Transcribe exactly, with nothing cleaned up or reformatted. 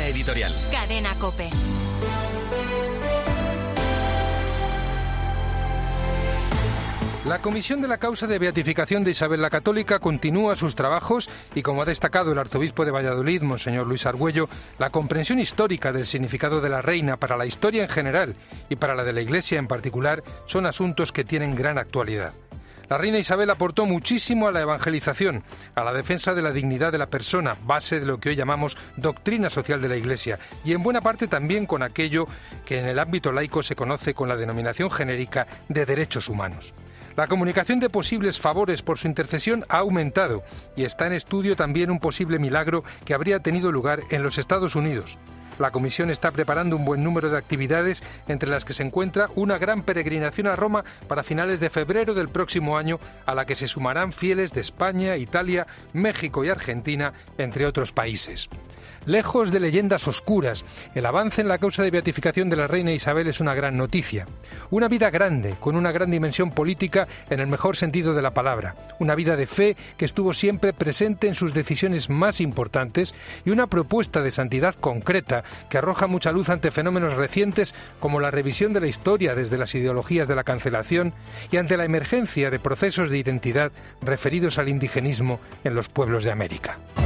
Línea editorial. Cadena COPE. La Comisión de la Causa de Beatificación de Isabel la Católica continúa sus trabajos y, como ha destacado el arzobispo de Valladolid, monseñor Luis Argüello, la comprensión histórica del significado de la reina para la historia en general y para la de la Iglesia en particular son asuntos que tienen gran actualidad. La reina Isabel aportó muchísimo a la evangelización, a la defensa de la dignidad de la persona, base de lo que hoy llamamos doctrina social de la Iglesia, y en buena parte también con aquello que en el ámbito laico se conoce con la denominación genérica de derechos humanos. La comunicación de posibles favores por su intercesión ha aumentado y está en estudio también un posible milagro que habría tenido lugar en los Estados Unidos. La Comisión está preparando un buen número de actividades, entre las que se encuentra una gran peregrinación a Roma para finales de febrero del próximo año, a la que se sumarán fieles de España, Italia, México y Argentina, entre otros países. Lejos de leyendas oscuras, el avance en la causa de beatificación de la reina Isabel es una gran noticia. Una vida grande, con una gran dimensión política en el mejor sentido de la palabra. Una vida de fe que estuvo siempre presente en sus decisiones más importantes y una propuesta de santidad concreta que arroja mucha luz ante fenómenos recientes como la revisión de la historia desde las ideologías de la cancelación y ante la emergencia de procesos de identidad referidos al indigenismo en los pueblos de América.